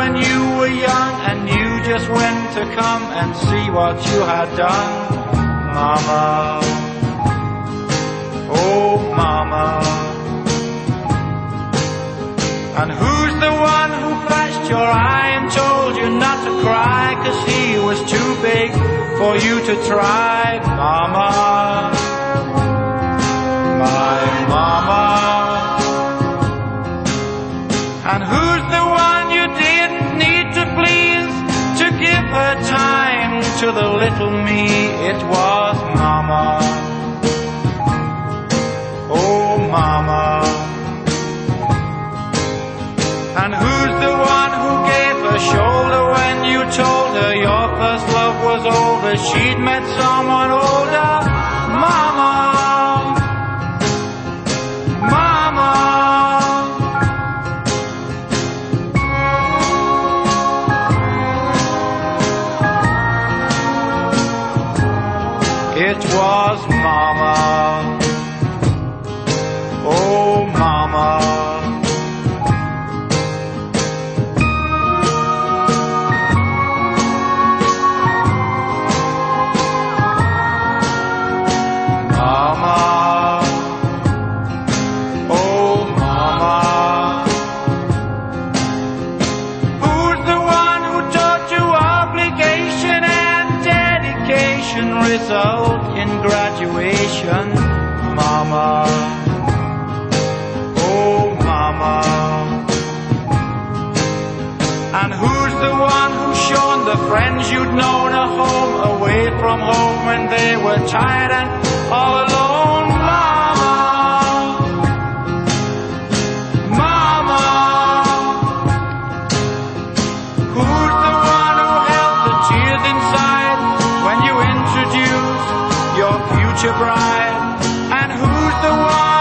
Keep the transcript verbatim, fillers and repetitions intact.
when you were young and knew just when to come and see what you had done. Mama, oh mama. And who's the one who flashed your eye and told you not to cry, 'cause he was too big for you to try? Mama, my mama. And who's the one you didn't need to please to give her time to the little me? It was mama, oh mama. And who's the one who gave her shoulder when you told her your first love was over, she'd met someone older? Mama, mama. It was mama, oh mama. Result in graduation, mama, oh mama. And who's the one who's shown the friends you'd known a home away from home when they were tired and all alone? Mama, mama. Who's the one who held the tears inside when you introduced your future bride? And who's the one